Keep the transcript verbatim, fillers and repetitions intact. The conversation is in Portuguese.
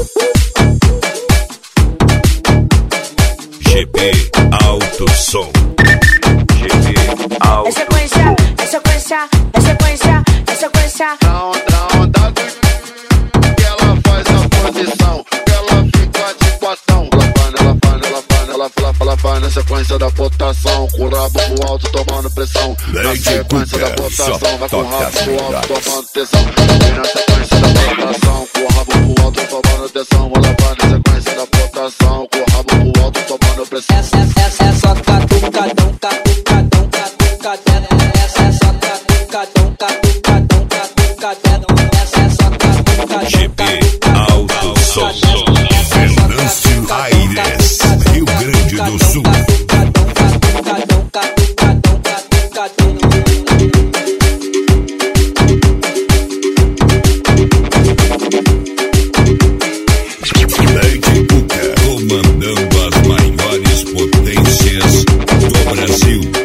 G P Alto Som. G P Alto. É sequência, é sequência, é sequência, é sequência. Na onda do que ela faz a posição, que ela fica de quatão. Ela vai, ela vai, ela vai, ela vai, ela vai na sequência da botação, com o rabo pro alto tomando pressão. Na sequência da botação, vai com o rabo pro alto tomando tensão. Vem na sequência da botação, com o rabo pro alto tomando tensão. Ela vai na sequência da botação, com o rabo pro alto tomando pressão. Essa, essa é só catucadão, catucadão, catucadão. Essa é só catucadão, catucadão, catucadão. Essa é só catucadão. G P Alto Som. Venâncio Aires, Rio Grande do Sul. Lady Cuca, comandando as maiores potências do Brasil.